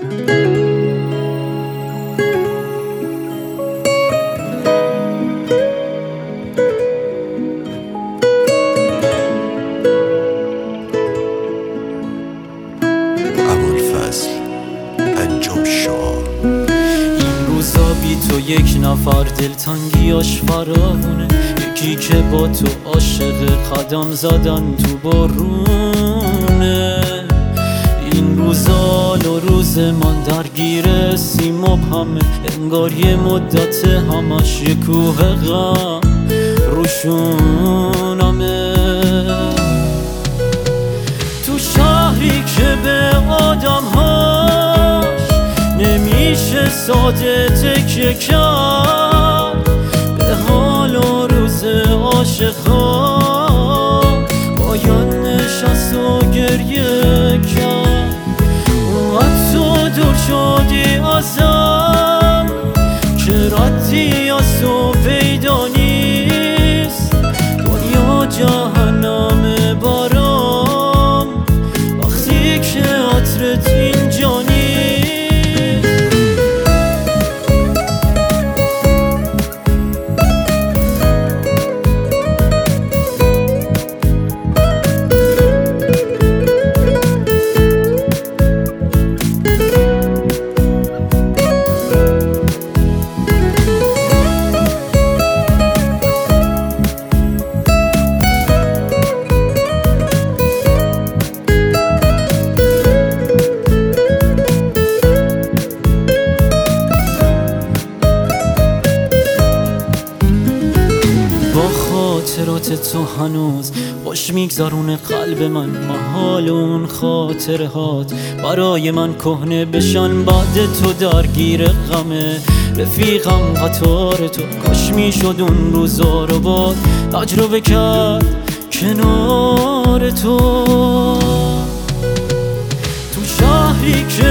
ابوالفضل انجم شعار. این روزا بی تو یک نفر دلتنگیاش فراونه، یکی که با تو عاشق قدم زدن تو بارونه. این روزا و روز من درگیر سیم و همه، انگار یه مدت همش یه کوه غم روشونمه. تو شهری که به آدم هاش نمیشه ساده تکیه کرد، به حال و روز عاشقا باید نشست و گریه کرد. اونقدر تو دور شدی ازم که ردی از تو پیدا نیست. دنیا جهنم برام وقتی که عطرت اینجا نیست. خاطرات تو هنوز خوش میگذرونه قلب من، محال اون خاطرهات برای من کهنه بشن بعد تو درگیر غمه. رفیقم قطار تو کاش میشد اون روزا رو باد تجربه کرد کنار تو. تو شهری که